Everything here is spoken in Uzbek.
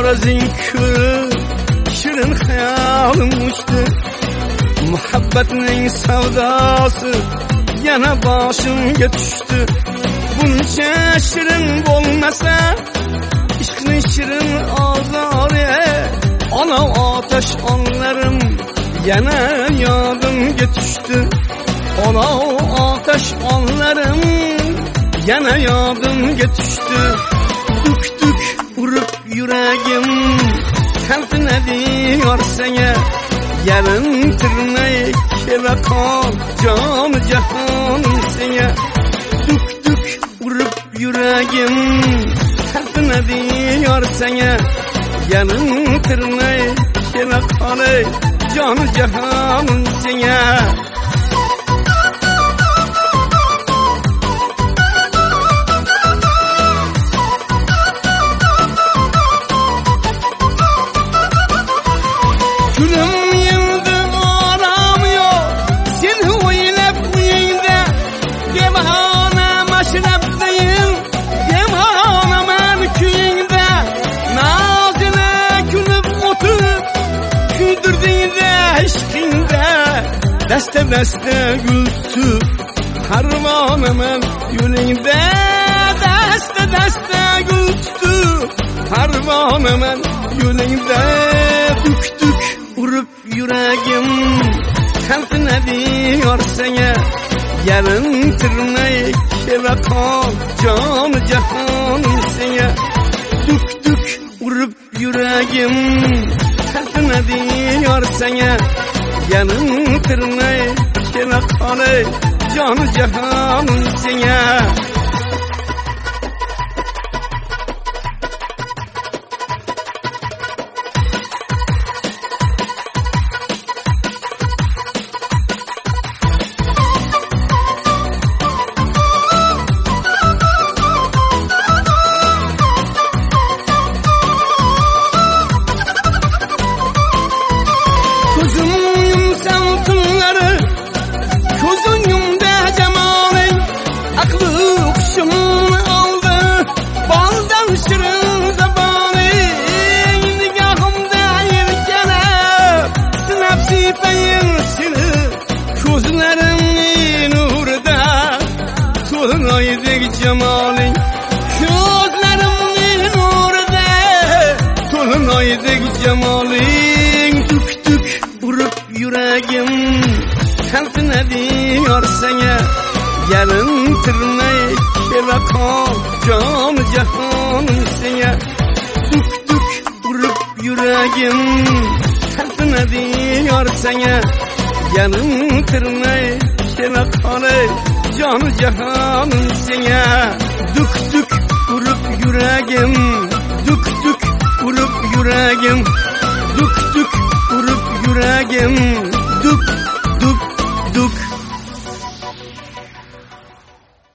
razing ko'rib shirin hayolim uchdi. Muhabbatning savdosi yana boshimga tushdi. Buncha shirin bo'lmasa ishqning shirin ozori. Ona otash onlarim yana yodimga tushdi. Ona otash onlarim yana yodimga tushdi. Tuk urib yuragim talpinadi yor senga. Yarim tirnay kela qol jon jahonim senga. Tuk urib yuragim talpinadi yor senga. Yarim tirnay kela qol jon jahonim senga. Dasta gül tut harmonaman yo'lingda. Dasta gül tut harmonaman yo'lingda. Tuk urib yuragim talpinadi yor senga. Yarim tirnay kela qol jon jahonim senga. Tuk urib yuragim talpinadi yor senga. Yarim tirnay kela qol jon jahonim senga. Cemalin gözlerimin nurida tolunaydik cemalin. Tuk vurup yuragim talpinadi yor senga. Yarim tirnay kela qol jon jahonim senga. Tuk vurup yuragim talpinadi yor senga. Yarim tirnay kela qol jon jahonim senga.